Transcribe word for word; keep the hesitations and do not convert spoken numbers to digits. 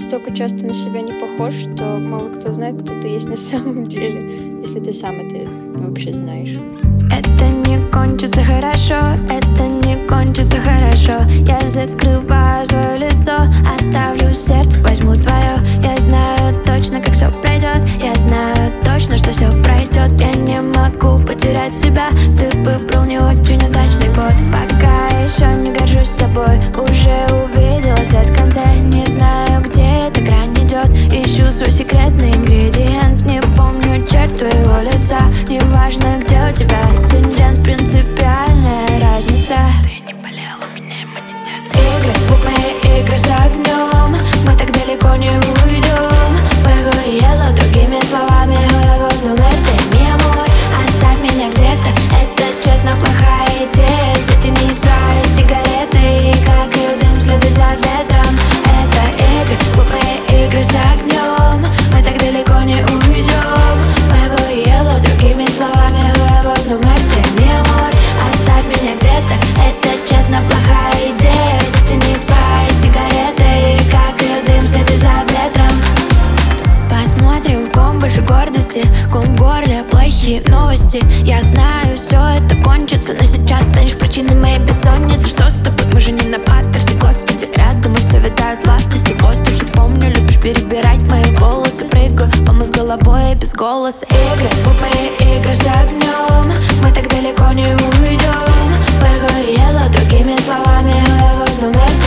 настолько часто на себя не похож, что мало кто знает, кто ты есть на самом деле, если ты сам это вообще знаешь. Это не кончится хорошо, это не кончится хорошо. Я закрываю свое лицо, оставлю сердце, возьму твое. Я знаю точно, как все пройдет, я знаю точно, что все пройдет. Я не могу потерять себя, ты выбрал не очень удачный год. Пока еще не горжусь собой, уже увидела свет в конце. Не знаю, где эта грань идет, ищу свой секретный ингредиент. Не помню черт твоего лица, неважно, где у тебя асцендент, принципиальная разница. Ты не болел, у меня иммунитет. Игры, глупые игры с огнем, мы так далеко не уйдем. Fuego y hielo, другими словами, juegos no muerte, mi amor. Оставь меня где-то, это честно плохая идея. Затяни свои сигареты, и как и дым, следуй за ветром. Это игры, глупые игры с огнем, мы так далеко не уйдем. Fuego y hielo, другими словами, juegos no muerte, mi amor. Оставь меня где-то, это честно плохая идея. Затяни свои сигареты, и как и дым, следуй за ветром. Посмотрим, в ком больше гордости, в ком в горле плохие новости. Я знаю, все это кончится, но сейчас станешь причиной моей бессонницы. Что с тобой? Мы же не на паттерне, господи. Рядом и все витает сладости в воздухе. Помню, любишь перебирать мои волосы. Прыгаю по мозгу головой без голоса. Игры, глупые игры с огнем, мы так далеко не уйдем. Fuego y hielo, другими словами, juegos no muerte.